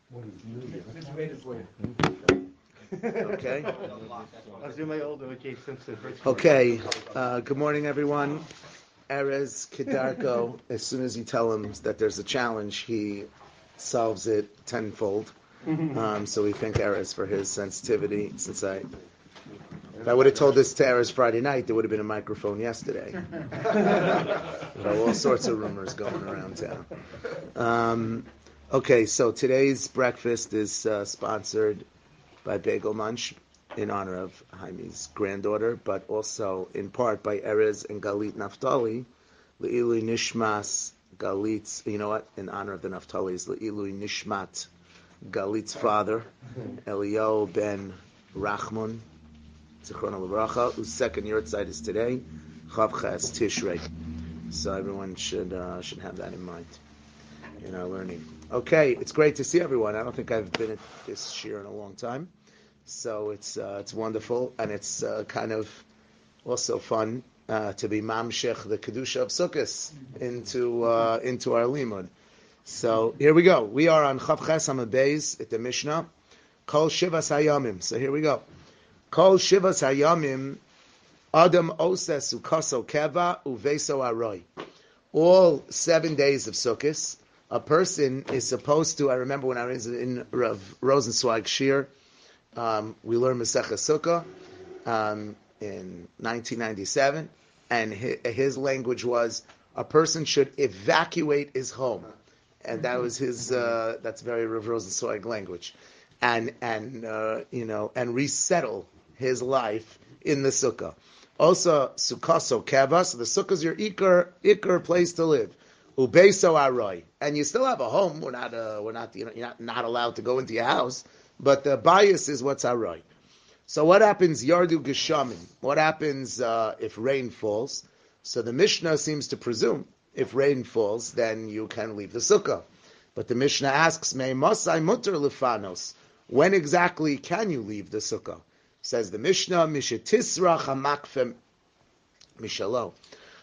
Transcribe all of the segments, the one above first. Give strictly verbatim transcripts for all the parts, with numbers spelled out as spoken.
Okay. Okay. Uh, good morning, everyone. Erez Kedarko. As soon as you tell him that there's a challenge, he solves it tenfold. Um, so we thank Erez for his sensitivity. Since I, if I would have told this to Erez Friday night, there would have been a microphone yesterday. There are all sorts of rumors going around town. Um, okay, so today's breakfast is uh, sponsored by Bagel Munch in honor of Jaime's granddaughter, but also in part by Erez and Galit Naftali, Le'ilui Nishmas Galit's, you know what, in honor of the Naftalis, Le'ilui Nishmat Galit's father, Eliyahu ben Rachman, Zichron L'Bracha, whose second yahrzeit is today, Chav Ches Tishrei. So everyone should uh, should have that in mind in our learning. Okay, it's great to see everyone. I don't think I've been at this year in a long time, so it's uh, it's wonderful, and it's uh, kind of also fun uh, to be mamshech the kedusha of Sukkos into uh, into our limud. So here we go. We are on Chav Ches Amud Beis at the Mishnah. Kol Shivas Hayamim. So here we go. Kol Shivas Hayamim. Adam Oses Ukaso Keva Uveso Aroi. All seven days of Sukkos, a person is supposed to. I remember when I was in Rav Rosenzweig Shir, um, we learned Masechah Sukkah um, in nineteen ninety-seven, and his, his language was a person should evacuate his home, and that was his. Uh, that's very Rav Rosenzweig language, and and uh, you know and resettle his life in the Sukkah. Also, Sukkaso Keva, so the Sukkah is your ikar, ikar place to live. Ubeso Aroi, and you still have a home. We're not, uh, we're not, you know, you're not, not allowed to go into your house, but the bias is what's Aroi. So what happens? Yardu Geshamim. What happens uh, if rain falls? So the Mishnah seems to presume if rain falls, then you can leave the Sukkah. But the Mishnah asks, Me Masai Mutter Lefanos. When exactly can you leave the Sukkah? Says the Mishnah, Mishetisra Chamakfem Mishalo.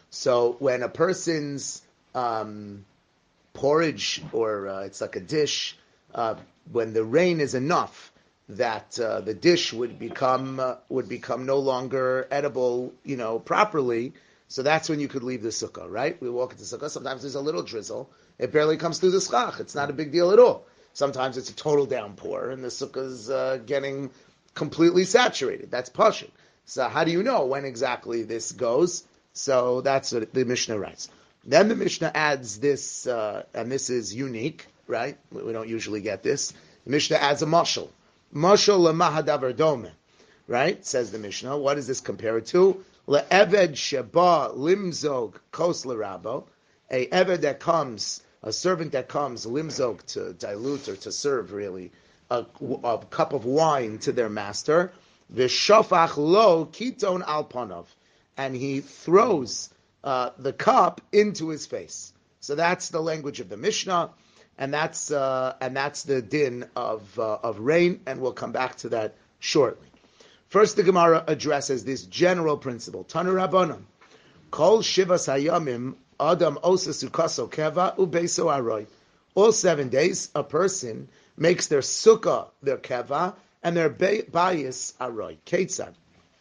So when a person's um, porridge, or uh, it's like a dish, uh, when the rain is enough that uh, the dish would become uh, would become no longer edible, you know, properly. So that's when you could leave the sukkah, right? We walk into the sukkah. Sometimes there's a little drizzle. It barely comes through the schach. It's not a big deal at all. Sometimes it's a total downpour, and the sukkah's uh, getting completely saturated. That's pashut. So how do you know when exactly this goes? So that's what the Mishnah writes. Then the Mishnah adds this, uh, and this is unique, right? We don't usually get this. The Mishnah adds a mashal. Mashal lemahadavar dome, right? Says the Mishnah. What does this compare to? Le'eved sheba limzog kos lerabo. A eved that comes, a servant that comes limzog to dilute or to serve, really, A, a cup of wine to their master, v'shofach lo kiton al panav, and he throws uh, the cup into his face. So that's the language of the Mishnah, and that's uh, and that's the din of uh, of rain, and we'll come back to that shortly. First, the Gemara addresses this general principle: Tanu Rabbanan, Kol Shivas Hayamim Adam Osa Sukaso Keva Ubeso Aroi. All seven days, a person makes their sukkah their keva and their bayis aroi. Ketzad.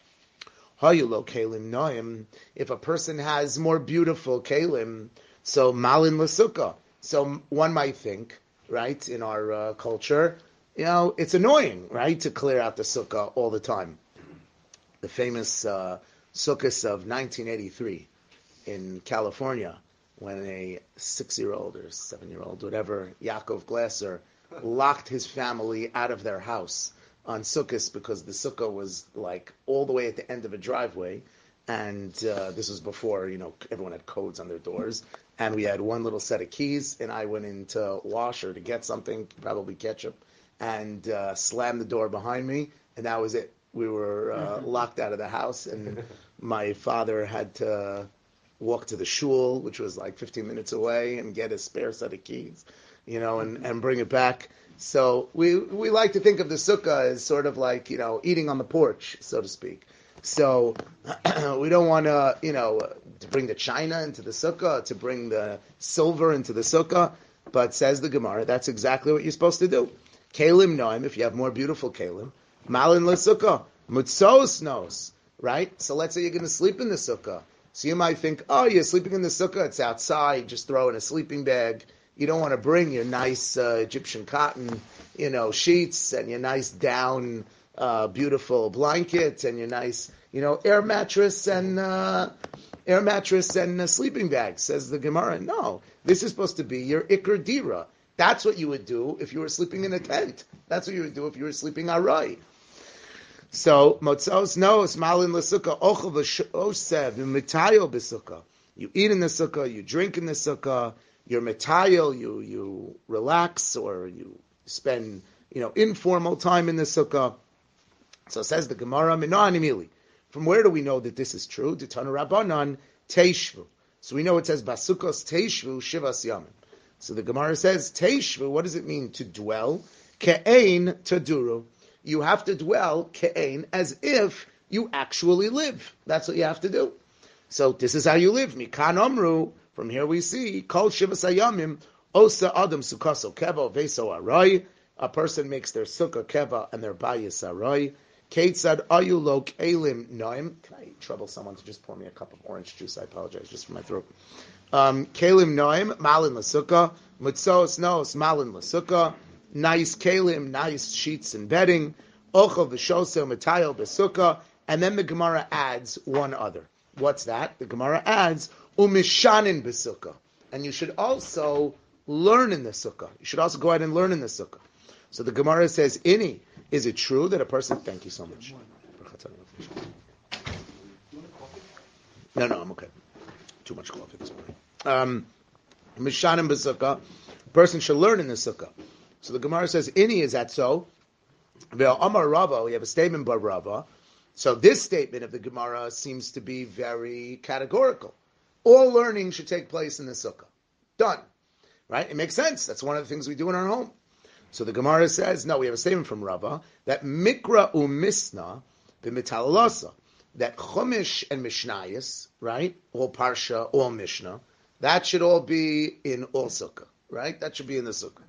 Hayulo kelim noim. If a person has more beautiful kelim, so malin l'sukkah. So one might think, right, in our uh, culture, you know, it's annoying, right, to clear out the sukkah all the time. The famous uh, sukkahs of nineteen eighty-three in California, when a six-year-old or seven-year-old, whatever, Yaakov Glasser, locked his family out of their house on Sukkot because the sukkah was like all the way at the end of a driveway, and uh, this was before, you know, everyone had codes on their doors, and we had one little set of keys, and I went into Washer to get something, probably ketchup, and uh, slammed the door behind me, and that was it. We were uh, locked out of the house, and my father had to walk to the shul, which was like fifteen minutes away, and get a spare set of keys, you know, and, and bring it back. So we we like to think of the sukkah as sort of like, you know, eating on the porch, so to speak. So we don't want to, you know, to bring the china into the sukkah, to bring the silver into the sukkah. But says the Gemara, that's exactly what you're supposed to do. Kalim noim, if you have more beautiful kalim. Malin l'sukkah. Mutzos nos. Right? So let's say you're going to sleep in the sukkah. So you might think, oh, you're sleeping in the sukkah, it's outside, just throw in a sleeping bag. You don't want to bring your nice uh, Egyptian cotton, you know, sheets and your nice down, uh, beautiful blanket and your nice, you know, air mattress and uh, air mattress and a sleeping bag, says the Gemara. No, this is supposed to be your Iker Dira. That's what you would do if you were sleeping in a tent. That's what you would do if you were sleeping aray. So, motzos nos, malin l'sukkah, ochel v'osev, v'mitayel b'sukkah. You eat in the sukkah, you drink in the sukkah, you're mitayel, you, you relax, or you spend, you know, informal time in the sukkah. So says the Gemara, Minan Imili. From where do we know that this is true? D'tana Rabbanan, teishvu. So we know it says, basukos teishvu shivas yamim. So the Gemara says, teishvu, what does it mean to dwell? Ke'ein taduru. You have to dwell ke'ein, as if you actually live. That's what you have to do. So this is how you live. Mikan omru, from here we see, kol shivas hayamim, osa adam sukaso keva veso aray. A person makes their sukkah keva and their bayis aray. Ketzad ayu lo kelim noim. Can I trouble someone to just pour me a cup of orange juice? I apologize, just for my throat. Um, kelim noim, malin l'sukkah. Mutzos nos, malin l'sukkah. Nice kalim, nice sheets and bedding, ochel v'shosel mitayel b'sukkah, and then the Gemara adds one other. What's that? The Gemara adds umishanin b'sukkah, and you should also learn in the sukkah. You should also go out and learn in the sukkah. So the Gemara says, "Ini, is it true that a person?" Thank you so much. No, no, I'm okay. Too much coffee this morning. Um, mishanin b'sukkah, a person should learn in the sukkah. So the Gemara says, "Ini, is that so?" Amar Rava, we have a statement by Rava. So this statement of the Gemara seems to be very categorical. All learning should take place in the sukkah. Done. Right? It makes sense. That's one of the things we do in our home. So the Gemara says, no, we have a statement from Rava, that Mikra u'misna b'mitalalosa, that Chumash and Mishnayos, right? All Parsha, all Mishnah, that should all be in all sukkah. Right? That should be in the sukkah.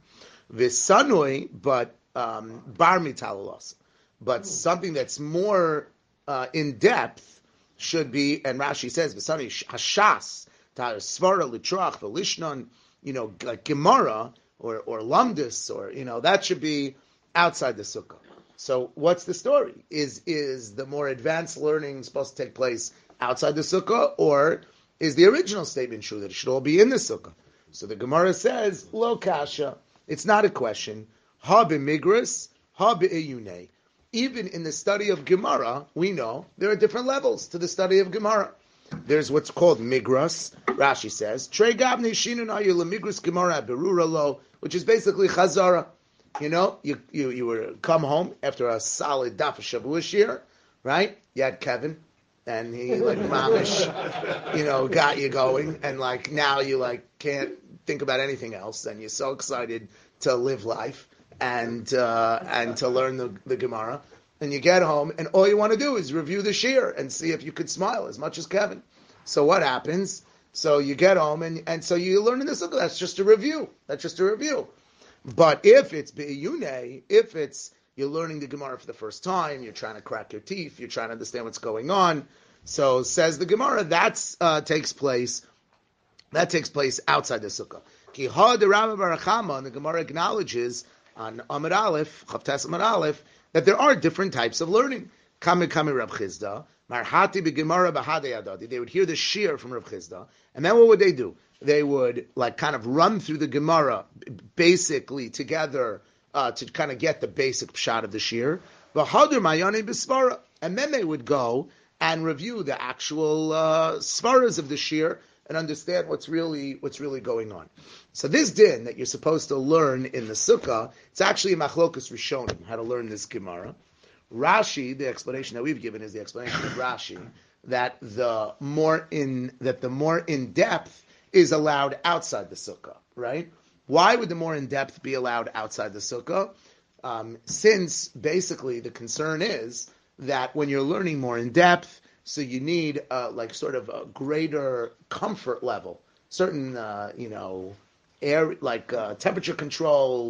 V'sanui, but um, bar mitalalos, but something that's more uh, in depth should be. And Rashi says v'sanui hashas ta'ar svara litrach v'lishnon, you know, like Gemara or or Lamdus, or you know, that should be outside the sukkah. So what's the story? Is is the more advanced learning supposed to take place outside the sukkah, or is the original statement true that it should all be in the sukkah? So the Gemara says lo kasha. It's not a question. Ha b'migras, ha b'eyunei. Even in the study of Gemara, we know there are different levels to the study of Gemara. There's what's called migras. Rashi says, Trei gabni shinun ayu lemigras Gemara berura lo, which is basically chazara. You know, you you you were come home after a solid daf Shavuos shir, right? You had Kevin, and he like mamish, you know, got you going, and like now you like can't think about anything else, and you're so excited to live life and uh, and to learn the, the Gemara, and you get home, and all you want to do is review the shir and see if you could smile as much as Kevin. So what happens? So you get home, and, and so you learn in this. That's just a review. That's just a review. But if it's be'iyune, if it's you're learning the Gemara for the first time, you're trying to crack your teeth, you're trying to understand what's going on. So says the Gemara, that uh, takes place. That takes place outside the sukkah. Ki ha de Rambam Barachama, and the Gemara acknowledges on Amud Aleph, Chavtes Amud Aleph, that there are different types of learning. Kame kame Reb Chizda, marhati beGemara bahadei adadi. They would hear the shir from Reb Chizda, and then what would they do? They would like kind of run through the Gemara basically together uh, to kind of get the basic pshat of the shir. V'hadur mayane b'svara, and then they would go and review the actual uh, svaras of the shir and understand what's really what's really going on. So this din that you're supposed to learn in the sukkah, it's actually a machlokas rishonim, how to learn this Gemara. Rashi, the explanation that we've given is the explanation of Rashi that the more in that the more in depth is allowed outside the sukkah, right? Why would the more in depth be allowed outside the sukkah? Um, since basically the concern is that when you're learning more in depth, so you need uh, like sort of a greater comfort level, certain uh, you know air like uh, temperature control,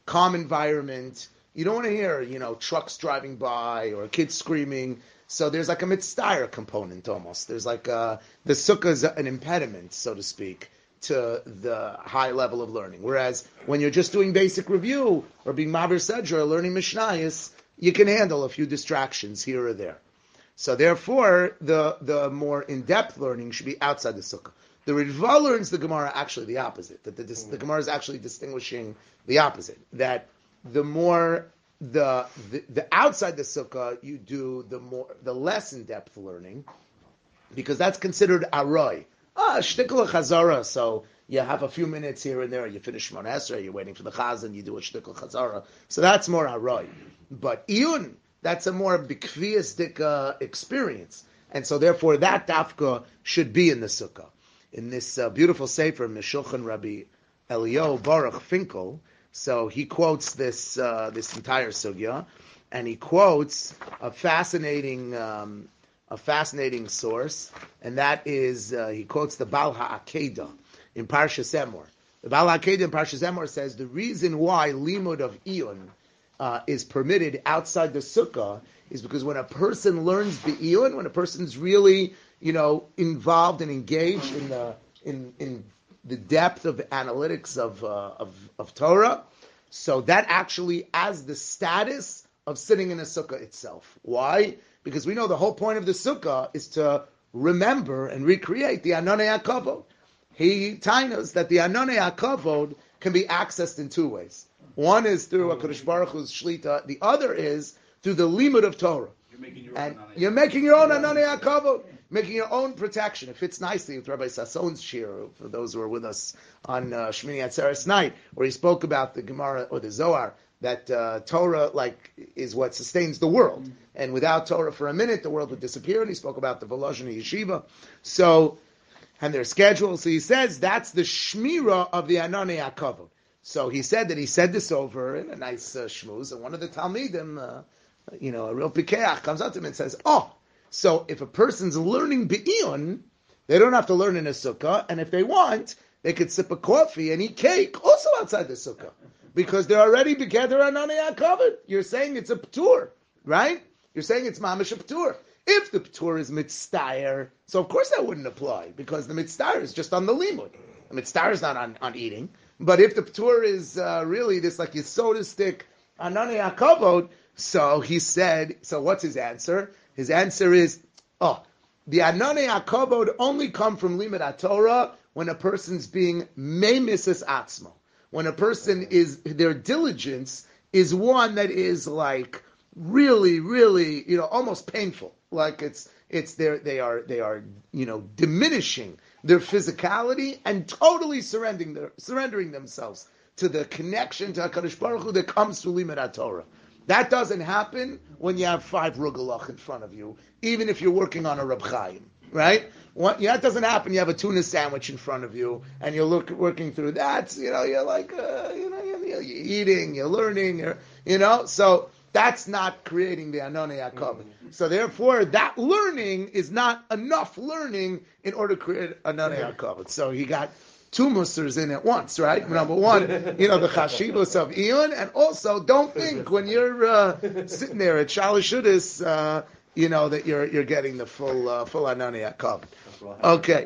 calm environment. You don't want to hear, you know, trucks driving by or kids screaming. So there's like a mitzvah component almost. There's like a, the sukkah is an impediment, so to speak, to the high level of learning. Whereas when you're just doing basic review or being Mavir Sedra or learning Mishnayos, you can handle a few distractions here or there. So therefore, the, the more in-depth learning should be outside the sukkah. The Ritva learns the Gemara actually the opposite. That the, the, the Gemara is actually distinguishing the opposite. That the more the, the the outside the sukkah you do, the more the less in-depth learning, because that's considered aroi. Ah, shtikla chazara. So you have a few minutes here and there. You finish Shmona Esrei. You're waiting for the chazan. You do a shtikla chazara. So that's more aroi. But iyun, that's a more bikviyastic uh, experience, and so therefore that dafka should be in the sukkah. In this uh, beautiful sefer, Meshulchan Rabbi Elio Baruch Finkel, so he quotes this uh, this entire sugya, and he quotes a fascinating um, a fascinating source, and that is uh, he quotes the Baal HaAkedah in Parshas Emor. The Baal HaAkedah in Parshas Emor says the reason why limud of iyun uh, is permitted outside the sukkah is because when a person learns the iyun, when a person's really you know, involved and engaged in the in in the depth of analytics of uh, of of Torah, so that actually has the status of sitting in a sukkah itself. Why? Because we know the whole point of the sukkah is to remember and recreate the Anonei HaKavod. He tells that the Anonei HaKavod can be accessed in two ways. One is through HaKadosh Baruch Hu's shlita. The other is through the limud of Torah. You're making your and own you're making your own Anonei HaKavod. Making your own protection. It fits nicely with Rabbi Sasson's shir, for those who are with us on uh, Shmini Atzeres night, where he spoke about the Gemara or the Zohar, that uh, Torah like is what sustains the world. Mm-hmm. And without Torah for a minute, the world would disappear. And he spoke about the Volozhin Yeshiva. So, and their schedule. So he says that's the Shmira of the Anonei HaKavod. So he said that he said this over in a nice uh, shmuz, and one of the Talmidim, uh, you know, a real pikeach, comes up to him and says, oh, so if a person's learning be'iyun, they don't have to learn in a sukkah, and if they want, they could sip a coffee and eat cake also outside the sukkah, because they're already together on Anonei HaKavod. You're saying it's a p'tur, right? You're saying it's mamash a p'tur. If the p'tur is mitztayer, so of course that wouldn't apply, because the mitztayer is just on the limud. The mitztayer is not on, on eating. But if the p'tur is uh, really this like yisodistic Anonei HaKavod, so he said, so what's his answer? His answer is, oh, the Anonei HaKavod only come from Limud HaTorah when a person's being meimisas atzmo. When a person is, their diligence is one that is like really, really, you know, almost painful. Like it's, it's their, they are, they are, you know, diminishing their physicality and totally surrendering their, surrendering themselves to the connection to HaKadosh Baruch Hu that comes through Limud HaTorah. That doesn't happen when you have five rugelach in front of you, even if you're working on a Reb Chaim, right? What, yeah, that doesn't happen. You have a tuna sandwich in front of you, and you're look, working through that. You know, you're like, uh, you know, you're, you're eating, you're learning, you're, you know. So that's not creating the Anonei HaKavod. Mm-hmm. So therefore, that learning is not enough learning in order to create Anonei HaKavod. So he got two musars in at once, right? Number one, you know, the chashivos of iyun, and also don't think when you're uh, sitting there at Shalosh Shudis, uh, you know, that you're you're getting the full uh, full Anonei HaKavod. Okay,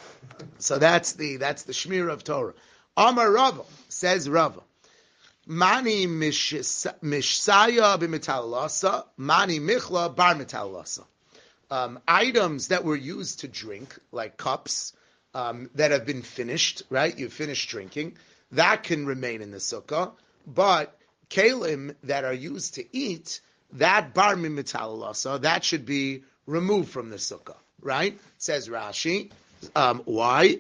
so that's the that's the shmir of Torah. Amar Rava, says Rava, mani mishsaya b'metalasa, mani michla bar metalasa. Um, items that were used to drink, like cups, Um, that have been finished, right? You've finished drinking. That can remain in the sukkah. But kalim that are used to eat, that bar mimitalasa, that should be removed from the sukkah, right? Says Rashi. Um, why?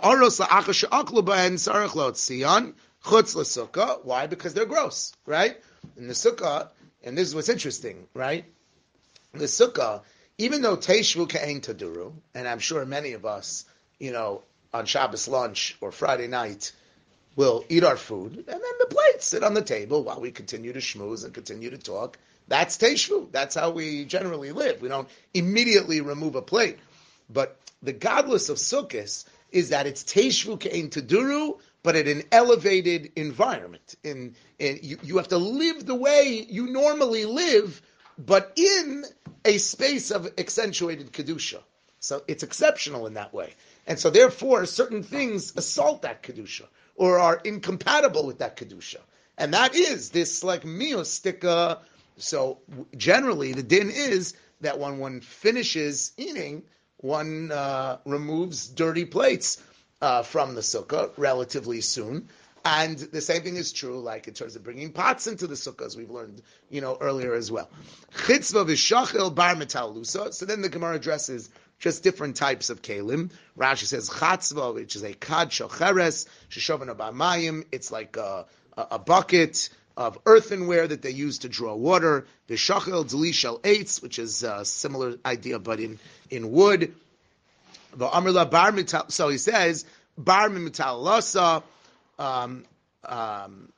Why? Because they're gross, right? In the sukkah, and this is what's interesting, right? The sukkah, even though teishvu ka'ein taduru, and I'm sure many of us, you know, on Shabbos lunch or Friday night, we'll eat our food, and then the plates sit on the table while we continue to schmooze and continue to talk. That's teishvu. That's how we generally live. We don't immediately remove a plate. But the godless of Sukkos is that it's teishvu ke'ein taduru but at an elevated environment. In, in you, you have to live the way you normally live, but in a space of accentuated kedusha. So it's exceptional in that way. And so therefore, certain things assault that kedusha or are incompatible with that kedusha. And that is this like miostika. So generally, the din is that when one finishes eating, one uh, removes dirty plates uh, from the sukkah relatively soon. And the same thing is true, like in terms of bringing pots into the sukkah, as we've learned, you know, earlier as well. Chitzva v'shachel bar metalusa. So then the Gemara addresses just different types of kelim. Rashi says chatzva, which is a kad shocheres sheshovana b'mayim. It's like a, a, a bucket of earthenware that they use to draw water. V'shachel deli shel eitz, which is a similar idea, but in in wood. V'amrla bar metal. So he says bar metalasa. Um, um,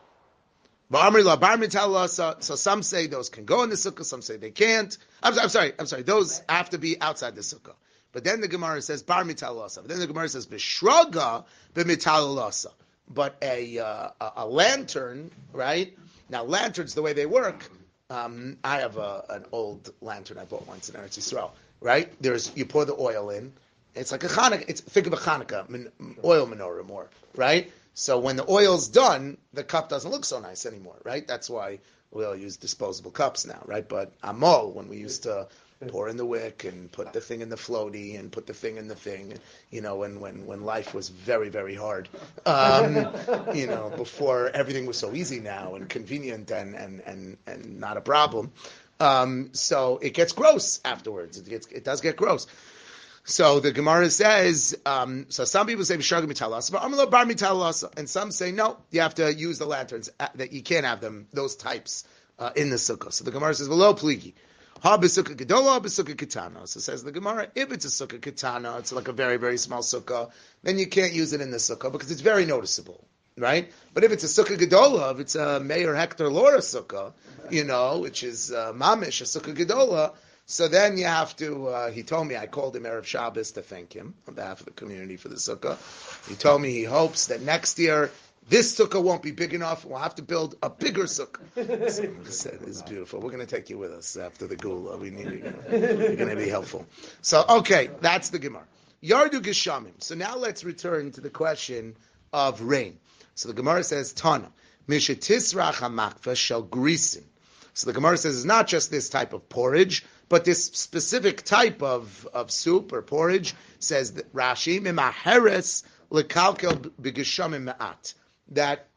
so some say those can go in the sukkah, some say they can't. I'm, I'm sorry, I'm sorry. Those have to be outside the sukkah. But then the Gemara says bar mitalasa. But then the Gemara says b'shraga b'mitalasa. But a, uh, a a lantern, right? Now lanterns, the way they work. Um, I have a, an old lantern I bought once in Eretz Yisrael. Right? There's you pour the oil in. It's like a Hanukkah. It's think of a Hanukkah min, oil menorah more, right? So when the oil's done, the cup doesn't look so nice anymore, right? That's why we all use disposable cups now, right? But amol, when we used to pour in the wick and put the thing in the floaty and put the thing in the thing, you know, when when, when life was very, very hard, um, you know, before everything was so easy now and convenient and and and, and not a problem. Um, so it gets gross afterwards. It gets it does get gross. So the Gemara says, um, so some people say v'shraga mitalasa, but amlo bar mitalasa, and some say no, you have to use the lanterns, uh, that you can't have them, those types, uh, in the sukkah. So the Gemara says, v'lo pligi, ha b'sukkah gedola, ha b'sukkah ketana. So says the Gemara, if it's a sukkah ketana, it's like a very, very small sukkah, then you can't use it in the sukkah because it's very noticeable, right? But if it's a sukkah gedola, if it's a Mayor Hector Laura sukkah, you know, which is uh, mamish, a sukkah gedola, so then you have to, uh, he told me, I called him Erev Shabbos to thank him on behalf of the community for the sukkah. He told me he hopes that next year, this sukkah won't be big enough, we'll have to build a bigger sukkah. So I said, this is beautiful. We're going to take you with us after the Gula. We need you. You're going to be helpful. So, okay, that's the Gemara. Yardu Geshamim. So now let's return to the question of rain. So the Gemara says, Tana, Mishetisrach HaMakva Shel Grisin. So the Gemara says it's not just this type of porridge, but this specific type of, of soup or porridge, says that Rashi, Mimaheres lekalkel b'geshamim ma'at, that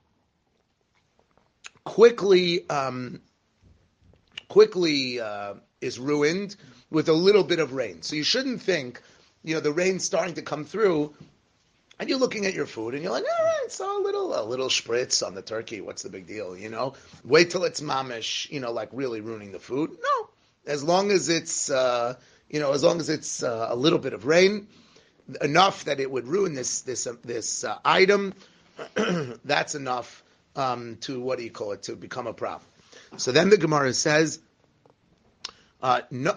quickly, um, quickly uh, is ruined with a little bit of rain. So you shouldn't think, you know, the rain's starting to come through, and you're looking at your food, and you're like, all right, so a little, a little spritz on the turkey, what's the big deal, you know? Wait till it's mamish, you know, like really ruining the food. No. As long as it's, uh, you know, as long as it's uh, a little bit of rain, enough that it would ruin this this uh, this uh, item, that's enough um, to, what do you call it, to become a problem. So then the Gemara says, uh, no.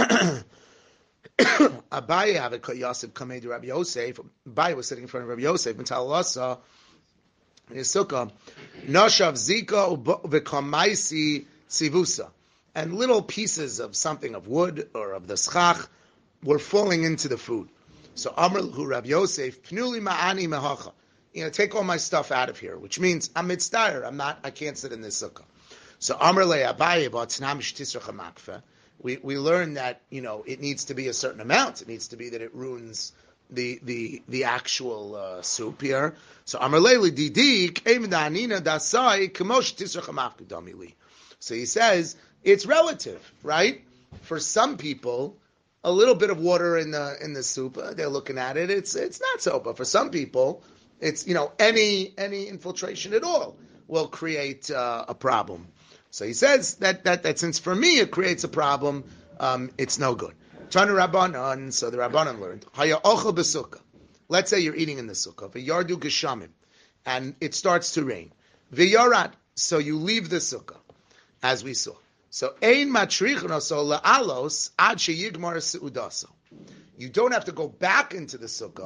Abaye have a Yosef kamei to Rabbi Yosef. Abaye was sitting in front of Rabbi Yosef and Talasa in his sukkah. Noshav zika v'kamaisi sivusa. And little pieces of something of wood or of the schach were falling into the food. So Amr hu Rabbi Yosef, Pnuli ma'ani mehacha. You know, take all my stuff out of here, which means I'm mitzdayer. I'm not, I can't sit in this sukkah. So Amr le Abaye b'atznam shtisrach hamakfa. We we learn that, you know, it needs to be a certain amount. It needs to be that it ruins the the the actual uh, soup here. So Amr le didi came danina dasai kamosh tisrach hamakfa damili. So he says, it's relative, right? For some people, a little bit of water in the in the soup, uh, they're looking at it, it's it's not so. But for some people, it's, you know, any any infiltration at all will create uh, a problem. So he says that, that that since for me it creates a problem, um, it's no good. Tanu Rabbanan, so the Rabbanan learned, Haya ochel b'sukkah. Let's say you're eating in the sukkah, v'yardu geshamim, and it starts to rain. V'yarad, so you leave the sukkah, as we saw. So ein matrichnoso la'alos ad sheyigmar seudaso. You don't have to go back into the sukkah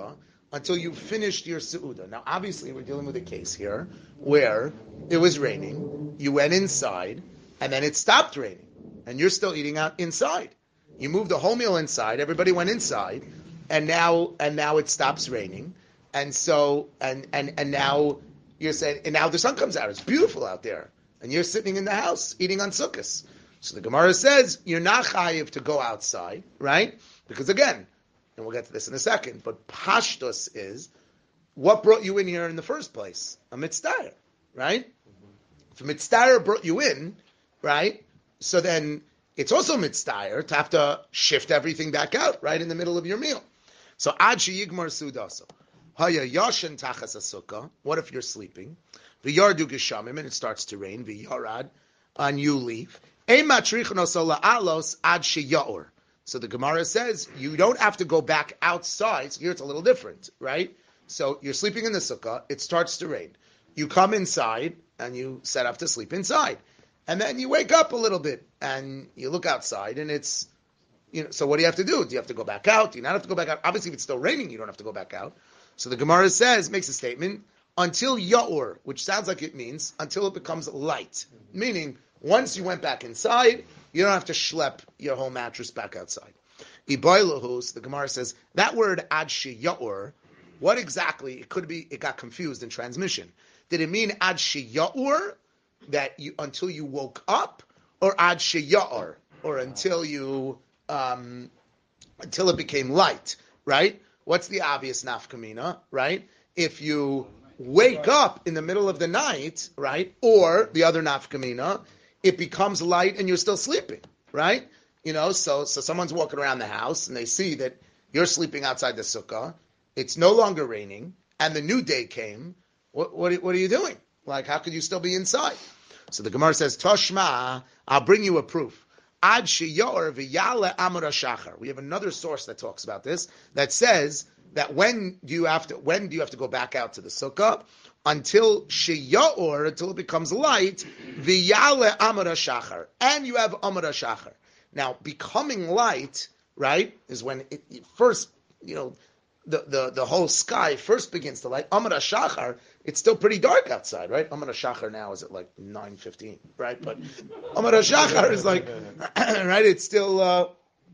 until you finished your Seudah. Now, obviously, we're dealing with a case here where it was raining, you went inside, and then it stopped raining, and you're still eating out inside. You moved the whole meal inside, everybody went inside, and now and now it stops raining, and so and and and now you're saying, and now the sun comes out. It's beautiful out there, and you're sitting in the house eating on Sukkos. So the Gemara says you're not chayiv to go outside, right? Because again, and we'll get to this in a second, but pashtus is what brought you in here in the first place? A mitzdayer, right? Mm-hmm. If a mitzdayer brought you in, right? So then it's also mitzdayer to have to shift everything back out right in the middle of your meal. So ad sheyigmar sudaso. Haya yashin tachas asukah. What if you're sleeping? V'yardu geshamim, and it starts to rain. V'yarad, and you leave. Ein matrichon oso la'alos ad sheyaor. So the Gemara says you don't have to go back outside. So here it's a little different, right? So you're sleeping in the sukkah. It starts to rain. You come inside and you set up to sleep inside, and then you wake up a little bit and you look outside and it's, you know. So what do you have to do? Do you have to go back out? Do you not have to go back out? Obviously, if it's still raining, you don't have to go back out. So the Gemara says, makes a statement, until yaor, which sounds like it means until it becomes light. Meaning, once you went back inside, you don't have to schlep your whole mattress back outside. Iboilahus, the Gemara says, that word ad yaor, what exactly, it could be, it got confused in transmission. Did it mean ad yaor, that you, until you woke up, or ad yaor, or until you, um, until it became light, right? What's the obvious nafkamina, right? If you wake up in the middle of the night, right? Or the other nafkamina, it becomes light and you're still sleeping, right? You know, so so someone's walking around the house and they see that you're sleeping outside the sukkah. It's no longer raining, and the new day came. What what, what are you doing? Like, how could you still be inside? So the Gemara says, Toshma, I'll bring you a proof. Ad sheyor v'yale amud hashachar. We have another source that talks about this, that says that when do you have to when do you have to go back out to the sukkah? Until sheyor, until it becomes light, v'yale amud hashachar, and you have amud hashachar. Now, becoming light, right, is when it, it first, you know, the, the, the whole sky first begins to light. Amud hashachar, it's still pretty dark outside, right? Amud hashachar now is at like nine fifteen, right? But Amud hashachar is like, right, it's still uh,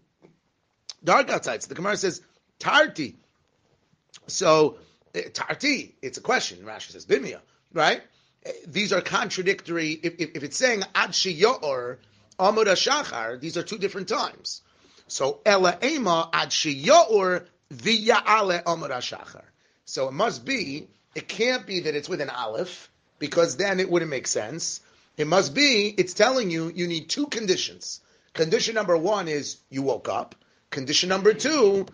dark outside. So the Gemara says, Tarti. So, Tarti, it's a question. Rashi says, Bimia, right? These are contradictory. If, if, if it's saying Ad Sheyor, Amud hashachar, these are two different times. So, Ela Ema Ad Sheyor V'Ya'ale Amud hashachar. So it must be, it can't be that it's with an aleph, because then it wouldn't make sense. It must be, it's telling you, you need two conditions. Condition number one is you woke up. Condition number two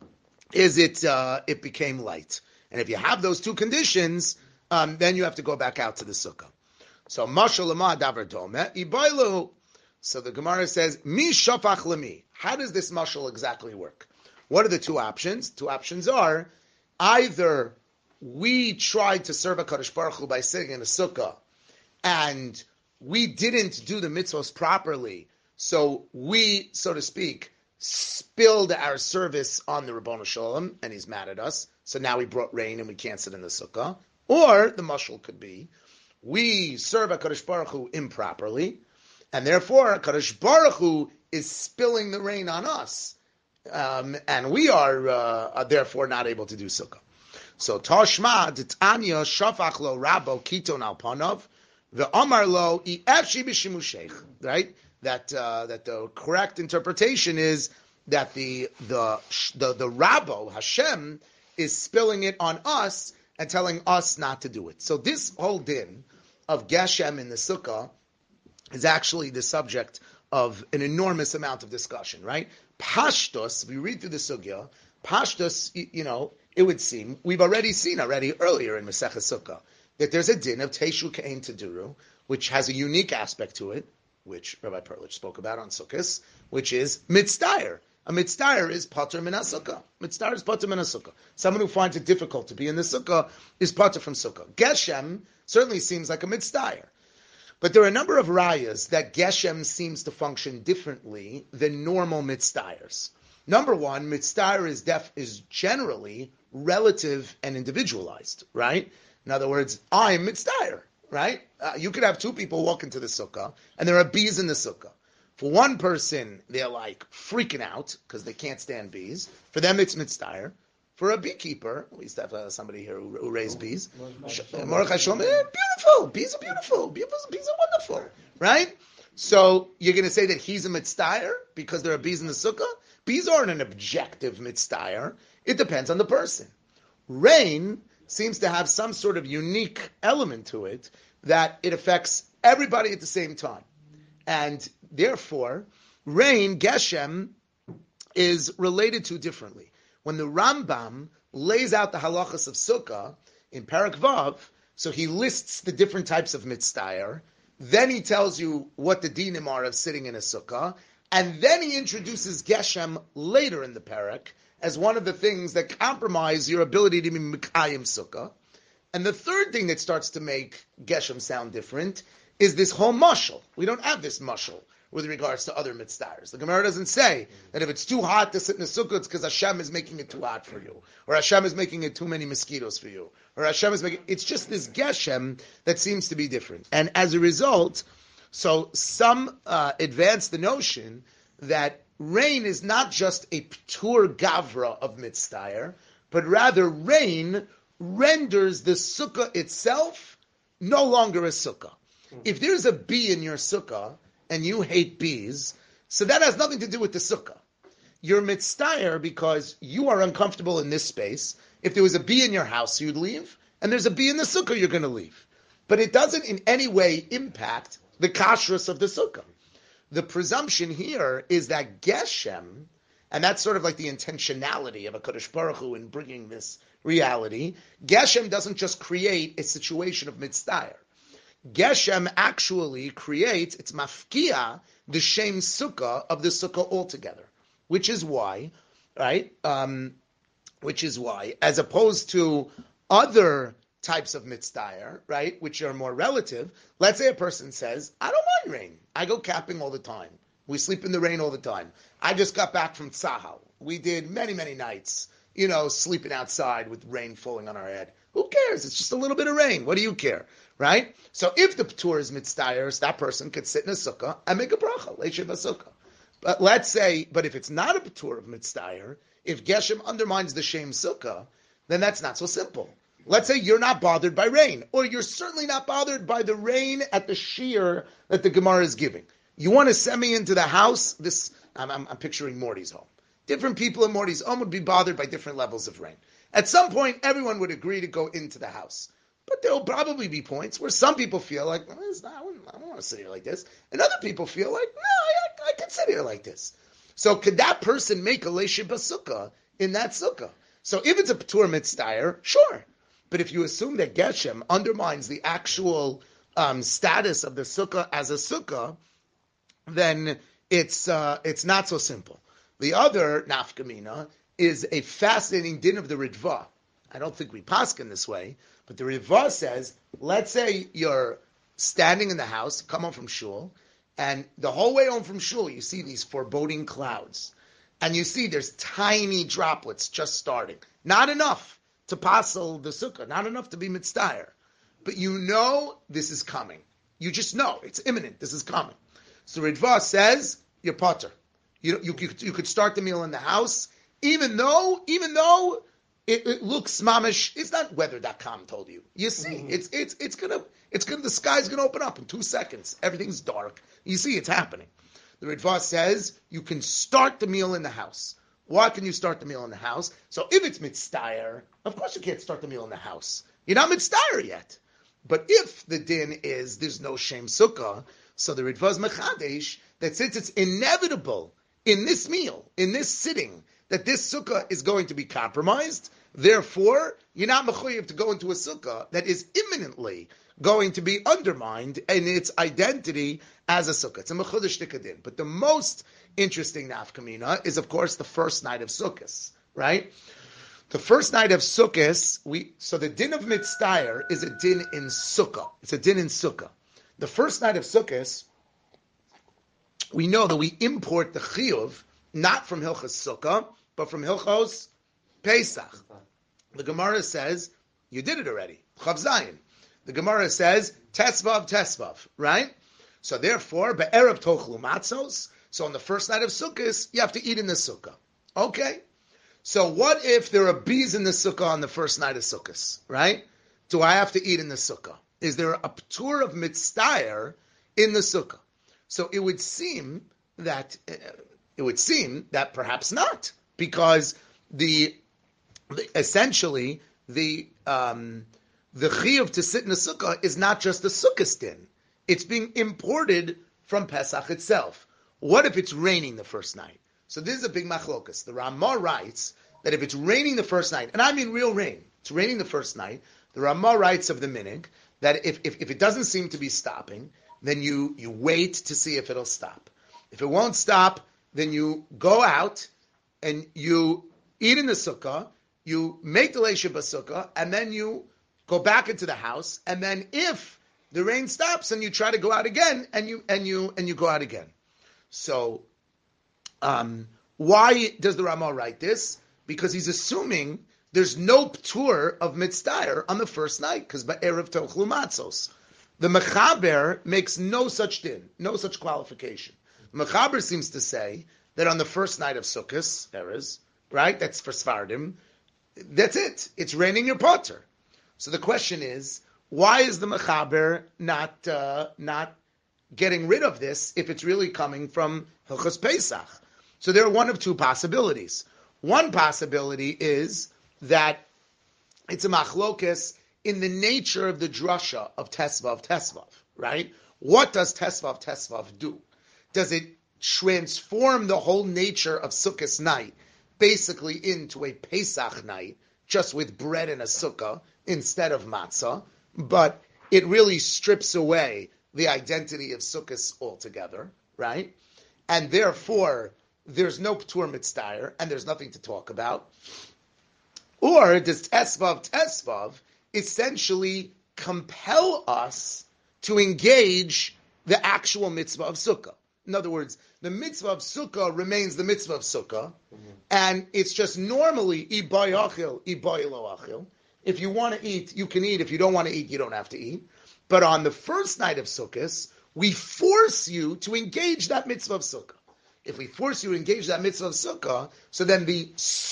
is it uh, it became light. And if you have those two conditions, um, then you have to go back out to the sukkah. So, Mashal Lama Davar Dome, Ibailu. So the Gemara says, Mi Shafach Lemi. How does this mashal exactly work? What are the two options? Two options are, either we tried to serve a Kadosh Baruch Hu by sitting in a sukkah, and we didn't do the mitzvos properly, so we, so to speak, spilled our service on the Ribono Shel Olam, and he's mad at us, so now we brought rain and we can't sit in the sukkah. Or, the mashal could be, we serve a Kadosh Baruch Hu improperly, and therefore, Kadosh Baruch Hu is spilling the rain on us. Um, and we are, uh, are therefore not able to do sukkah. So Tashma Titanya Shafach Lo Rabo Kiton Alpanov VeOmar Lo Iefshi B'Shimushech. Right? That uh, that the correct interpretation is that the the the the Rabo Hashem is spilling it on us and telling us not to do it. So this whole din of Geshem in the sukkah is actually the subject of an enormous amount of discussion, right? Pashtos, if we read through the sugya, Pashtos, you know, it would seem, we've already seen already earlier in Maseches Sukkah, that there's a din of Teshu Ke'en Teduru, which has a unique aspect to it, which Rabbi Perlich spoke about on Sukkos, which is mitzdayer. A mitzdayer is pater min sukkah. Mitzdayer is pater min sukkah. Someone who finds it difficult to be in the sukkah is pater from sukkah. Geshem certainly seems like a mitzdayer. But there are a number of rayas that Geshem seems to function differently than normal mitzdayers. Number one, mitzdayer is def is generally relative and individualized, right? In other words, I'm mitzdayer, right? Uh, you could have two people walk into the sukkah, and there are bees in the sukkah. For one person, they're like freaking out because they can't stand bees. For them, it's mitzdayer. For a beekeeper, we used to have uh, somebody here who, who raised bees. Baruch Hashem, eh, beautiful. Bees are beautiful. Bees, bees are wonderful, right? So you're going to say that he's a mitzdayer because there are bees in the sukkah? Bees aren't an objective mitzdayer. It depends on the person. Rain seems to have some sort of unique element to it that it affects everybody at the same time. And therefore, rain, Geshem, is related to differently. When the Rambam lays out the halachas of Sukkah in Parak Vav, so he lists the different types of mitzdayer, then he tells you what the dinim are of sitting in a Sukkah, and then he introduces Geshem later in the Parak as one of the things that compromise your ability to be Mekayim Sukkah. And the third thing that starts to make Geshem sound different is this whole mashal. We don't have this mashal with regards to other mitzdayers. The Gemara doesn't say that if it's too hot to sit in a sukkah, it's because Hashem is making it too hot for you, or Hashem is making it too many mosquitoes for you, or Hashem is making. It's just this geshem that seems to be different, and as a result, so some uh, advance the notion that rain is not just a ptur gavra of mitzdayer, but rather rain renders the sukkah itself no longer a sukkah. If there's a bee in your sukkah and you hate bees, so that has nothing to do with the sukkah. You're mitzdayer because you are uncomfortable in this space. If there was a bee in your house, you'd leave, and there's a bee in the sukkah, you're going to leave. But it doesn't in any way impact the kashrus of the sukkah. The presumption here is that Geshem, and that's sort of like the intentionality of a Kadosh Baruch Hu in bringing this reality, Geshem doesn't just create a situation of mitzdayer. Geshem actually creates, it's mafkia, the shem sukkah of the sukkah altogether. Which is why, right, um, which is why, as opposed to other types of mitzdayer, right, which are more relative, let's say a person says, I don't mind rain. I go camping all the time. We sleep in the rain all the time. I just got back from Tzahal. We did many, many nights, you know, sleeping outside with rain falling on our head. Who cares? It's just a little bit of rain. What do you care? Right? So if the ptur is mitzdayer, that person could sit in a sukkah and make a bracha, leishiv sukkah. But let's say, but if it's not a ptur of mitzdayer, if Geshem undermines the shem sukkah, then that's not so simple. Let's say you're not bothered by rain, or you're certainly not bothered by the rain at the shear that the Gemara is giving. You want to send me into the house? This I'm, I'm, I'm picturing Morty's home. Different people in Morty's home would be bothered by different levels of rain. At some point, everyone would agree to go into the house. But there will probably be points where some people feel like, well, it's not, I, wouldn't, I don't want to sit here like this. And other people feel like, no, I, I can sit here like this. So could that person make a leishib sukkah in that sukkah? So if it's a ptur mitzdayer, sure. But if you assume that Geshem undermines the actual um, status of the sukkah as a sukkah, then it's uh, it's not so simple. The other nafkamina is a fascinating din of the Ritva. I don't think we paskin this way, but the Ritva says, let's say you're standing in the house, come home from shul, and the whole way home from shul, you see these foreboding clouds. And you see there's tiny droplets just starting. Not enough to passel the sukkah, not enough to be mitzdayer. But you know this is coming. You just know, it's imminent, this is coming. So Ritva says, you're potter. You, you, you, you could start the meal in the house, even though, even though it, it looks mamish. It's not weather dot com told you. You see, mm-hmm. it's it's it's gonna it's gonna the sky's gonna open up in two seconds. Everything's dark. You see, it's happening. The Ritva says you can start the meal in the house. Why can you start the meal in the house? So if it's mitzdayer, of course you can't start the meal in the house. You're not mitzdayer yet. But if the din is there's no shem sukkah, so the Ritva's mechadesh that since it's inevitable in this meal, in this sitting, that this sukkah is going to be compromised, therefore, you're not mechuyev to go into a sukkah that is imminently going to be undermined in its identity as a sukkah. It's a mechudesh tikadin. But the most interesting nafkamina is, of course, the first night of Sukkot, right? The first night of Sukkot, we so the din of mitzdayer is a din in sukkah. It's a din in sukkah. The first night of Sukkot, we know that we import the chiyuv not from Hilchos Sukkah, but from Hilchos Pesach. The Gemara says, you did it already. Chav Zayin. The Gemara says, Tesvav, Tesvav, right? So therefore, Be'erev Tochlu Matzos, so on the first night of Sukkot, you have to eat in the Sukkah. Okay. So what if there are bees in the Sukkah on the first night of Sukkot, right? Do I have to eat in the Sukkah? Is there a ptur of mitztayer in the Sukkah? So it would seem that, uh, it would seem that perhaps not, because the, the essentially, the, um, the chiyuv to sit in the Sukkah is not just a Sukkah din. It's being imported from Pesach itself. What if it's raining the first night? So this is a big machlokas. The Ramah writes that if it's raining the first night, and I mean real rain, it's raining the first night, the Ramah writes of the minig that if, if, if it doesn't seem to be stopping, then you, you wait to see if it'll stop. If it won't stop, then you go out and you eat in the sukkah, you make the leisha b'sukkah, and then you go back into the house, and then if the rain stops, and you try to go out again, and you and you and you go out again. So, um, why does the Ramah write this? Because he's assuming there's no ptur of mitzdayer on the first night, because ba'erev tochlu matzos. The Mechaber makes no such din, no such qualification. The Mechaber seems to say that on the first night of Sukkot, Erez, right? That's for Sfardim. That's it. It's raining your potter. So the question is, why is the Mechaber not uh, not getting rid of this if it's really coming from Hilchos Pesach? So there are one of two possibilities. One possibility is that it's a machlokes in the nature of the drasha of Tesvav Tesvav, right? What does Tesvav Tesvav do? Does it transform the whole nature of Sukkot night basically into a Pesach night, just with bread and a sukkah instead of matzah, but it really strips away the identity of Sukkot altogether, right? And therefore, there's no Ptur Mitzdayer, and there's nothing to talk about. Or does Tesvav Tesvav essentially compel us to engage the actual mitzvah of Sukkah? In other words, the mitzvah of Sukkah remains the mitzvah of Sukkah, mm-hmm. and it's just normally, Ibay achil, Ibay lo achil. If you want to eat, you can eat. If you don't want to eat, you don't have to eat. But on the first night of Sukkot, we force you to engage that mitzvah of Sukkah. If we force you to engage that mitzvah of Sukkah, so then the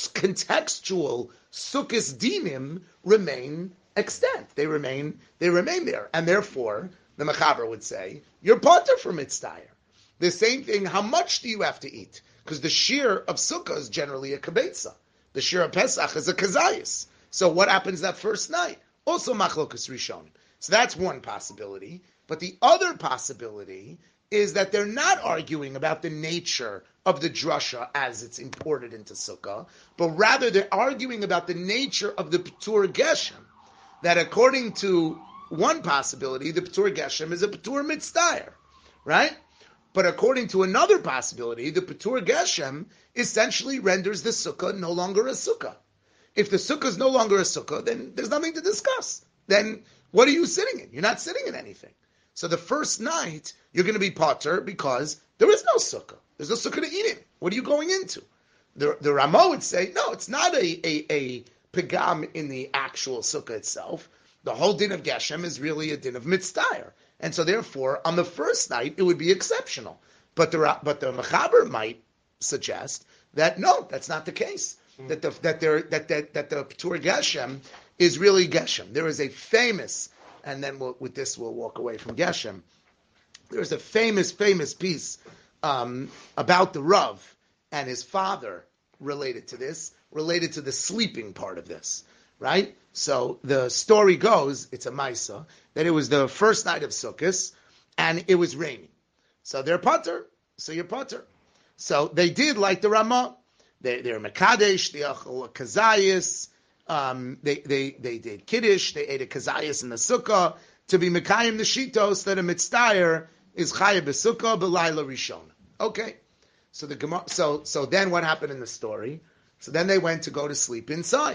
contextual Sukkot dinim remain extant. They remain, they remain there. And therefore, the Mechaber would say, you're potter for mitzdayer. The same thing, how much do you have to eat? Because the shear of Sukkah is generally a kibetza. The shear of Pesach is a kazayis. So what happens that first night? Also machlokas rishon. So that's one possibility. But the other possibility is that they're not arguing about the nature of the drasha as it's imported into Sukkah, but rather they're arguing about the nature of the Ptur Geshem. That according to one possibility, the Ptur Geshem is a Ptur Mitzdayer, right? But according to another possibility, the Ptur Geshem essentially renders the Sukkah no longer a Sukkah. If the Sukkah is no longer a Sukkah, then there's nothing to discuss. Then what are you sitting in? You're not sitting in anything. So the first night, you're going to be potter because there is no Sukkah. There's no Sukkah to eat in. What are you going into? The, the Ramah would say, no, it's not a, a, a pegam in the actual Sukkah itself. The whole din of Geshem is really a din of Mitzdayer. And so therefore, on the first night, it would be exceptional. But the but the Mechaber might suggest that no, that's not the case. Mm. That the that there that that that the Ptur Geshem is really Geshem. There is a famous, and then we'll, with this we'll walk away from Geshem. There is a famous, famous piece um, about the Rav and his father related to this, related to the sleeping part of this, right? So the story goes, it's a Maisa, that it was the first night of Sukkot, and it was raining. So they're potter, so you're potter. So they did like the Ramah. They, they're Mekadesh, the Achol Kazayas, um, they, they, they did Kiddush, they ate a Kazayas in the Sukkah, to be Mekayim the Shitos, that a Mitzdayer is Chayah B'Sukkah, B'Laila Rishon. Okay. So the Gemara, so, so then what happened in the story? So then they went to go to sleep inside.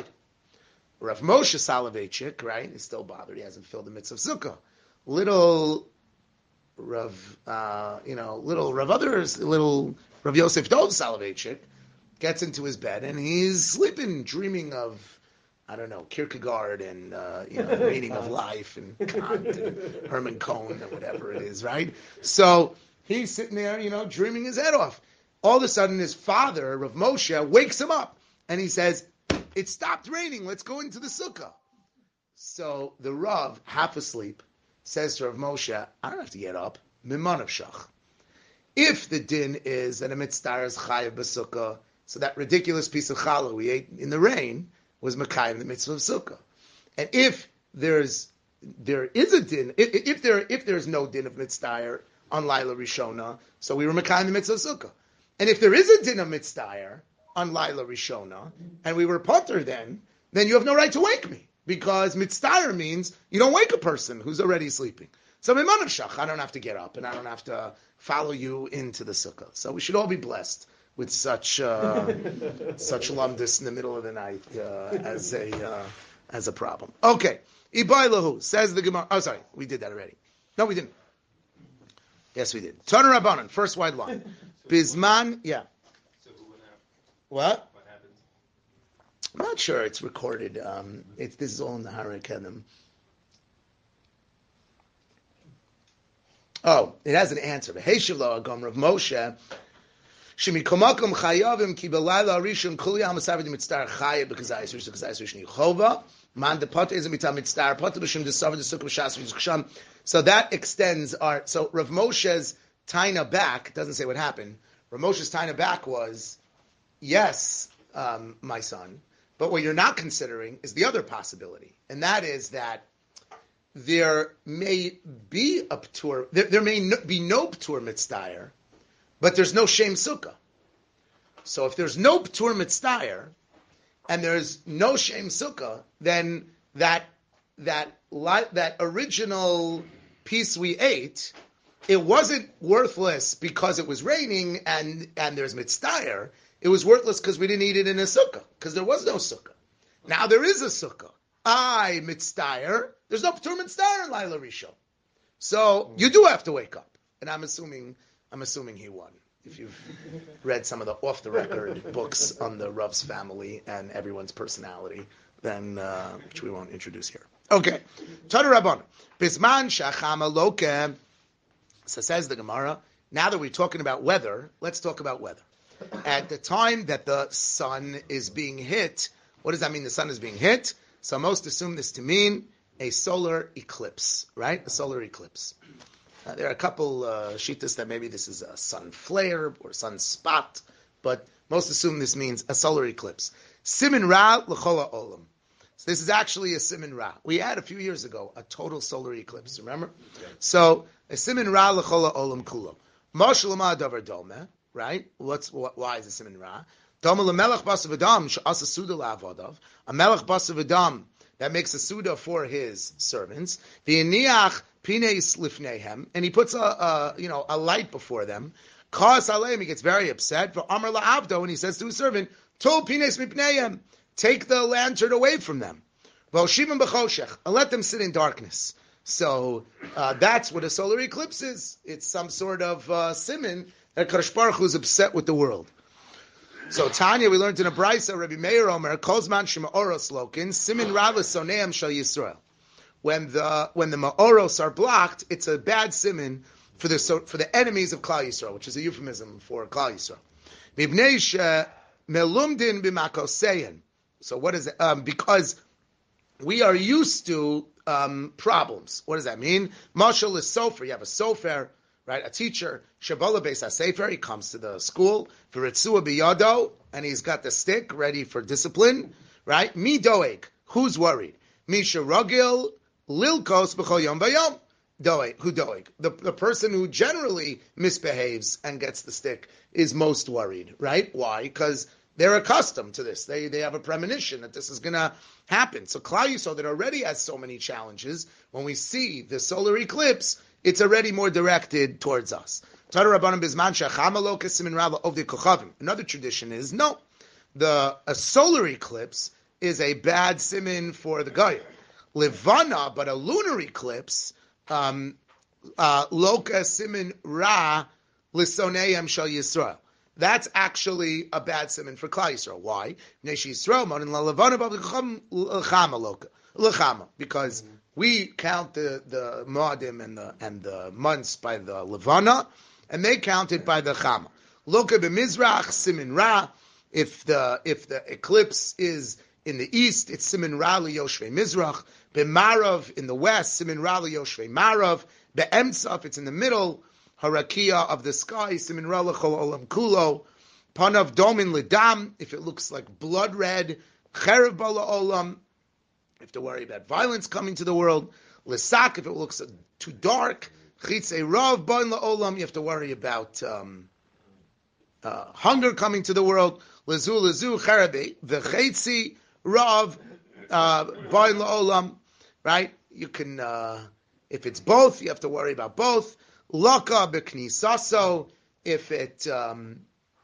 Rav Moshe Soloveitchik, right, is still bothered. He hasn't filled the mitzvah of Sukkah. Little Rav, uh, you know, little Rav others, little Rav Yosef Dov Soloveitchik gets into his bed and he's sleeping, dreaming of, I don't know, Kierkegaard and, uh, you know, the meaning of life and Kant and Herman Cohen or whatever it is, right? So he's sitting there, you know, dreaming his head off. All of a sudden, his father, Rav Moshe, wakes him up and he says, it stopped raining, let's go into the sukkah. So the Rav, half asleep, says to Rav Moshe, I don't have to get up. Mimanav shach. If the din is that a mitzvah is chayav b'sukkah, so that ridiculous piece of challah we ate in the rain was makayim the mitzvah of sukkah. And if there's there is a din, if, if there if there's no din of mitzvah on Laila Rishona, so we were makayim the mitzvah of sukkah. And if there is a din of mitzvah on Laila Rishona, and we were potter then, then you have no right to wake me. Because mitzvah means you don't wake a person who's already sleeping. So mimanav shach, I don't have to get up and I don't have to follow you into the sukkah. So we should all be blessed with such uh, such lumdus in the middle of the night uh, as a uh, as a problem. Okay, Ibay lahu says the Gemara. Oh, sorry, we did that already. No, we didn't. Yes, we did. Turner Rabbanan, first wide line. Bisman, yeah. So who would have? What? What happens? I'm not sure it's recorded. Um, it's this is all in the Harakenim. Oh, it has an answer. Hey, Shilo Agam Rav Moshe. Shemi komakom chayavim ki belayla arishon kuli hamasavidim mitzvah chayav because I switch because I switch nichova man the pot is a mitzvah mitzvah pot b'shem desav desuk b'shas v'zuksham. So that extends our. So Rav Moshe's taina back doesn't say what happened. Rav Moshe's taina back was yes, um, my son. But what you're not considering is the other possibility, and that is that there may be a p'tur, there, there may no, be no p'tur mitzvah, but there's no shame sukkah. So if there's no p'tur mitzvah and there's no shame sukkah, then that that that original piece we ate, it wasn't worthless because it was raining and and there's mitzvah. It was worthless because we didn't eat it in a sukkah, because there was no sukkah. Now there is a sukkah. I mitzvah. There's no p'tur mitzvah in Laila Rishon. So you do have to wake up. And I'm assuming I'm assuming he won. If you've read some of the off-the-record books on the Rav's family and everyone's personality, then uh, which we won't introduce here. Okay. Tadu Rabban. Bisman shachama loke. So says the Gemara. Now that we're talking about weather, let's talk about weather. At the time that the sun is being hit, what does that mean? The sun is being hit. So most assume this to mean a solar eclipse, right? A solar eclipse. Uh, there are a couple uh, shittas that maybe this is a sun flare or sun spot, but most assume this means a solar eclipse. Simin Ra l'chola olam. So this is actually a Simin Ra. We had a few years ago a total solar eclipse. Remember? Yeah. So a Simin Ra l'chola olam kulo. Moshe l'ma davar dome. Right? What's what, why is it Simin Ra? Dome l'melech basav adam she'asa suda la'avodav. A melech basav adam that makes a suda for his servants. V'yiniach pineis lifneihem, and he puts a, a you know a light before them. Kas aleim, he gets very upset. For amar la'avdo, and he says to his servant, Tol pineis mipneihem, take the lantern away from them. V'oshivim b'choshech, and let them sit in darkness. So uh, that's what a solar eclipse is. It's some sort of uh, simin that Kadosh Baruch Hu is upset with the world. So Tanya, we learned in a brisa, Rabbi Meir Omer, Kozman Shema Oros Lokin, Simin Rava Soneim Shal Yisrael. When the when the Ma'oros are blocked, it's a bad simin for the so, for the enemies of Klal Yisrael, which is a euphemism for Klal Yisrael. Mibnei she melumdin b'makosein. So what is it? Um, because we are used to um, problems. What does that mean? Mashal is sofer. You have a sofer. Right, a teacher, Shabala Beis HaSefer, he comes to the school, V'ritzua biyado, and he's got the stick ready for discipline, right? Mi doeg, who's worried? Mi sharagil lilkos b'chol yom v'yom. Doeg, who doeg? The, the person who generally misbehaves and gets the stick is most worried, right? Why? Because they're accustomed to this. They they have a premonition that this is going to happen. So Klal Yisrael that already has so many challenges, when we see the solar eclipse, it's already more directed towards us. Another tradition is, no, the a solar eclipse is a bad simin for the Goyim. Livana, but a lunar eclipse, um, uh, Loka Simin Ra Lisoneim Shal Yisrael. That's actually a bad siman for Klal Yisrael. Why? Because we count the the Moadim and the and the months by the Levana, and they count it by the Chama. Loka b'Mizrach Simin Ra. If the if the eclipse is in the east, it's Simin Ra liYoshvei Mizrach. B'Marav in the west, Simin Ra liYoshvei Marav. Be'emtza, if it's in the middle, Harakia of the sky, Simin Ra l'chol olam kulo. Panav domin lidam, if it looks like blood red. Cherev bala olam, you have to worry about violence coming to the world. Lisak, if it looks too dark. Chitzei rav bain la'olam, you have to worry about um, uh, hunger coming to the world. Lezu lezu cherebe v'cheitzi rav uh, bain la'olam, right? You can, uh, if it's both, you have to worry about both. Laka b'knisaso, if it, um,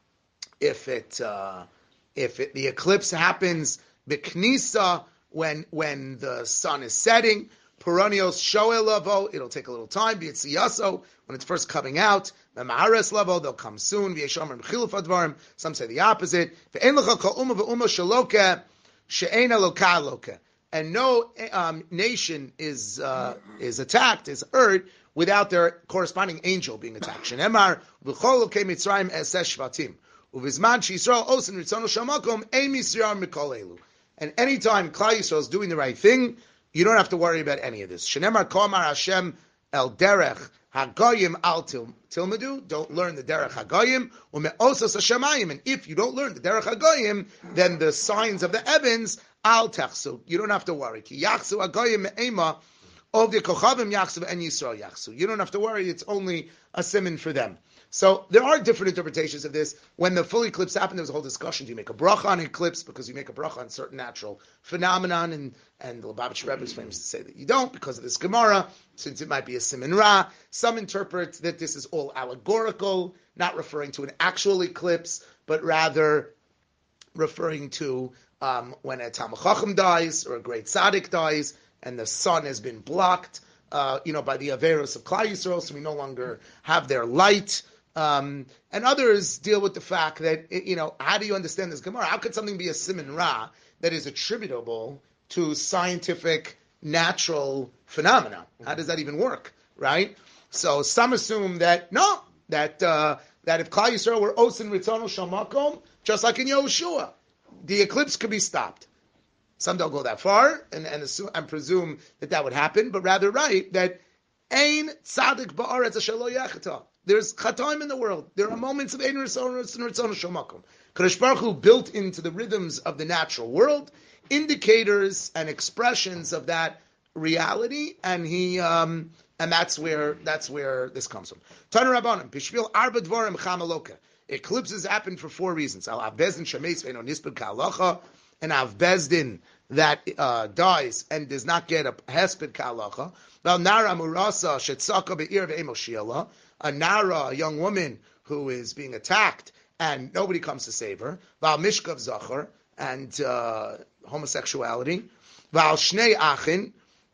if it, uh, if it, the eclipse happens b'knisa, when when the sun is setting. Peronios shoel levo, it'll take a little time. B'yitziyaso, when it's first coming out. Memahares levo, they'll come soon. V'yeshomer mechiluf advarim, some say the opposite. V'en lecha kol umma v'umma shaloka, she'ena loka loka. And no um, nation is uh, is attacked, is hurt, without their corresponding angel being attacked. Shenemar v'chol lokei Mitzrayim esesh shvatim. Uvizman she'Yisrael osin ritzono shamakom ein misrayim mikol elu. And anytime Klal Yisrael is doing the right thing, you don't have to worry about any of this. Shenemar komar Hashem el derech hagoyim al tilmedu. Don't learn the derech hagoyim. Ume'osas hashemayim. And if you don't learn the derech hagoyim, then the signs of the heavens al techsu. You don't have to worry. Ki yachsu hagoyim me'ema of the kochavim yachsu and Yisrael yachsu. You don't have to worry. It's only a siman for them. So there are different interpretations of this. When the full eclipse happened, there was a whole discussion. Do you make a bracha on eclipse because you make a bracha on certain natural phenomenon? And, and the Lubavitch Rebbe is famous to say that you don't because of this Gemara, since it might be a siman ra. Some interpret that this is all allegorical, not referring to an actual eclipse, but rather referring to um, when a Talmid Chacham dies or a great tzaddik dies and the sun has been blocked, uh, you know, by the Averos of Klal Yisrael, so we no longer have their light. Um, and others deal with the fact that, you know, how do you understand this Gemara? How could something be a siman ra that is attributable to scientific, natural phenomena? How does that even work, right? So some assume that, no, that uh, that if Klal Yisrael were osin ritzono shel makom, just like in Yehoshua, the eclipse could be stopped. Some don't go that far and, and, assume, and presume that that would happen, but rather right, that ein tzaddik ba'aretz asher lo yachata. There's chataim in the world. There are moments of ein ritzono shel makom. Kadosh Baruch Hu built into the rhythms of the natural world indicators and expressions of that reality, and he um, and that's where that's where this comes from. Tana Rabbanim b'shvil arba dvarim chamaloka. Eclipses happen for four reasons. Al avbezdin shemeis ve'eno nisped ka'alacha, and av bezdin that uh, dies and does not get a hesped ka'alacha. Val nara murasa shetzaka be'ir ve'emoshiela. A nara, a young woman who is being attacked and nobody comes to save her. Val mishkav zachar, and uh, homosexuality. Val shnei achin,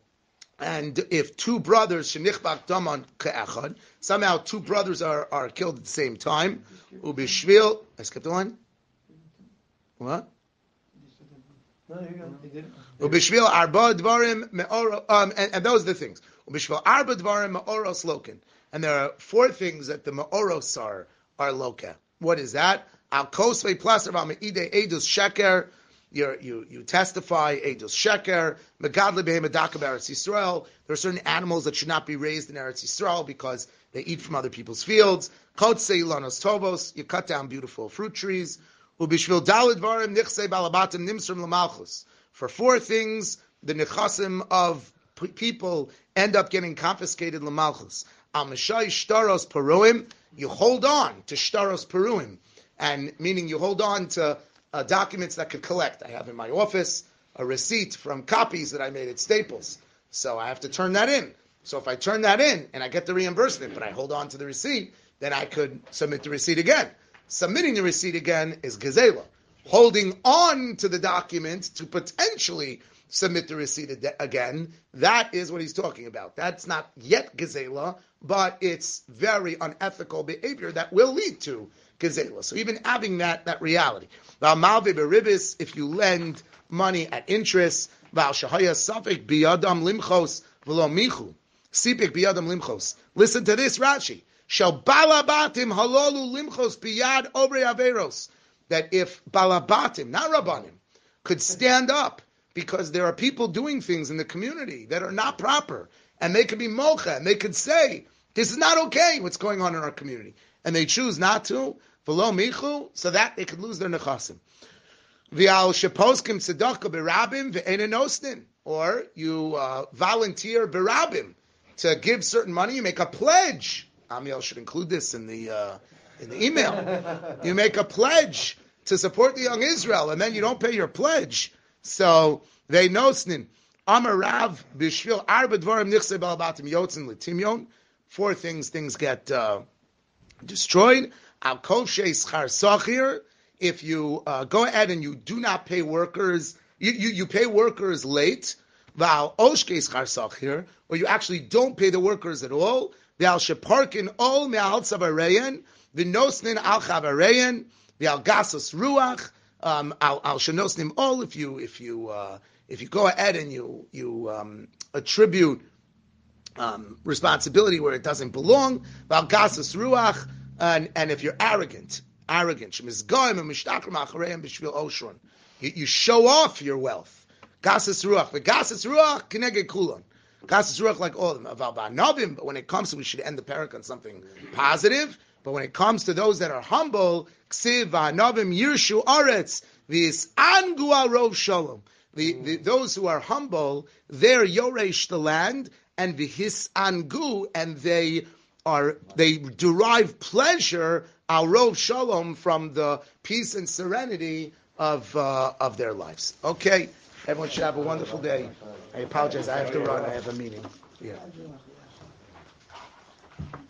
and if two brothers shenichbak daman ke'echad, somehow two brothers are, are killed at the same time. Ubishvil, I skipped the line. What? Ubishvil arba dvarim me'or, um, and, and those are the things. Ubishvil arba dvarim me'oros lokin. And there are four things that the me'oros are, are loka. What is that? Al kosvei plaster val me'idei edus sheker. You you you testify edus sheker. Megadle behem adaka b'Eretz Yisrael. There are certain animals that should not be raised in Eretz Yisrael because they eat from other people's fields. Kotzei ilanos tovos. You cut down beautiful fruit trees. Ubishvil dalid varim nichsei balabatim nimsrim l'malchus. For four things, the nechasim of p- people end up getting confiscated l'malchus. Al mishai shtaros peruim. You hold on to shtaros peruim, and meaning you hold on to uh, documents that could collect. I have in my office a receipt from copies that I made at Staples, so I have to turn that in. So if I turn that in and I get the reimbursement, but I hold on to the receipt, then I could submit the receipt again. Submitting the receipt again is gezela. Holding on to the document to potentially submit the receipt again. That is what he's talking about. That's not yet gezela, but it's very unethical behavior that will lead to gezela. So even having that that reality. If you lend money at interest, listen to this, Rashi. Shall balabatim halolu limchos biyad obrei averos. That if balabatim, not rabbanim, could stand up because there are people doing things in the community that are not proper, and they could be mocha, and they could say, this is not okay, what's going on in our community, and they choose not to, v'lo michu, so that they could lose their nechasim. V'al sheposkim tzedakah berabim v'einen osnin, or you uh, volunteer berabim to give certain money, you make a pledge. Amiel should include this in the uh, in the email. You make a pledge to support the young Israel, and then you don't pay your pledge. So they nosnin Amar Rav b'shvil arba dvarim nichse balabatim yotzin l'timyon. Four things things get uh, destroyed. Al kol shei schar sachir. If you uh, go ahead and you do not pay workers, you, you, you pay workers late. Val oshke schar sachir, or you actually don't pay the workers at all. V'al sheparkin ol me'al tzavareyan v'nosnin al chavareyan v'al gasos ruach um, al al shenosnim ol. If you if you uh, if you go ahead and you you um, attribute um, responsibility where it doesn't belong, v'al gasos ruach, and and if you're arrogant, arrogant shemizgoyim and mishtachrim achareim b'shvil oshron, you you show off your wealth. Gasos ruach v'gasos ruach keneged kulon. Gasos ruach, like all of them, aval ba'novim. But when it comes to, we should end the parak on something positive. But when it comes to those that are humble, ksiv ba'novim yirshu aretz vis angu arov shalom. The, the those who are humble, they're yoresh the land, and vihis angu, and they are they derive pleasure arov shalom from the peace and serenity of uh, of their lives. Okay. Everyone should have a wonderful day. I apologize. I have to run. I have a meeting. Yeah.